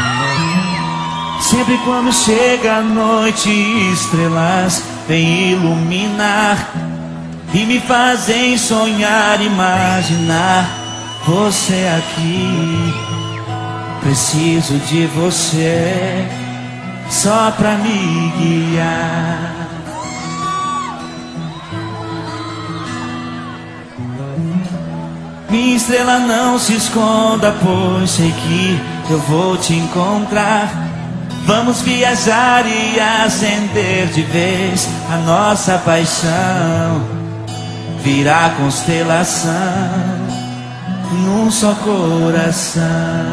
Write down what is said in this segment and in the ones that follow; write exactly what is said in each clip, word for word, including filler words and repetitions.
Sempre quando chega a noite, estrelas vêm iluminar e me fazem sonhar, imaginar você aqui. Preciso de você só pra me guiar. Minha estrela, não se esconda, pois sei que eu vou te encontrar. Vamos viajar e acender de vez a nossa paixão. Virar constelação num só coração.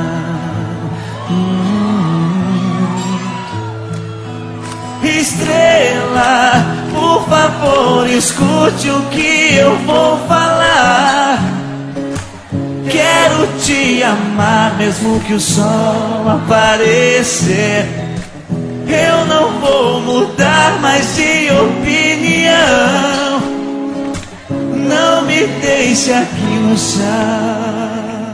hum. Estrela, por favor, escute o que eu vou falar. Quero te amar mesmo que o sol aparecer. Eu não vou mudar mais de opinião. Não me deixe aqui no chão.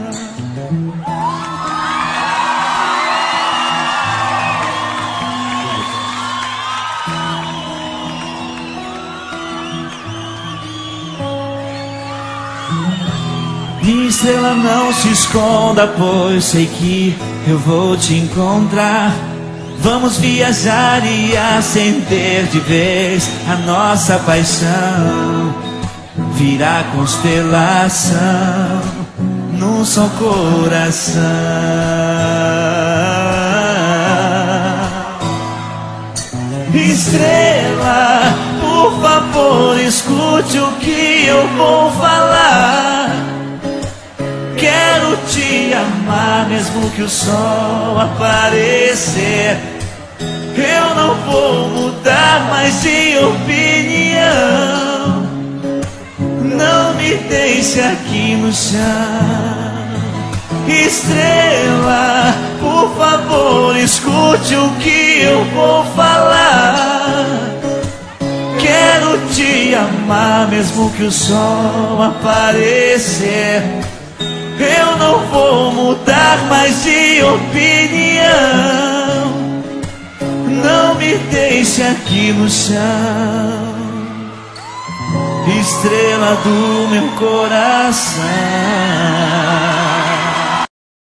Minha estrela, não se esconda, pois sei que eu vou te encontrar. Vamos viajar e acender de vez a nossa paixão. Virar constelação num só coração. Estrela, por favor, escute o que eu vou falar. Quero te amar mesmo que o sol aparecer. Eu não vou mudar mais de opinião. Não me deixe aqui no chão. Estrela, por favor, escute o que eu vou falar. Quero te amar mesmo que o sol aparecer. Eu não vou mudar mais de opinião. Não me deixe aqui no chão. Estrela do meu coração.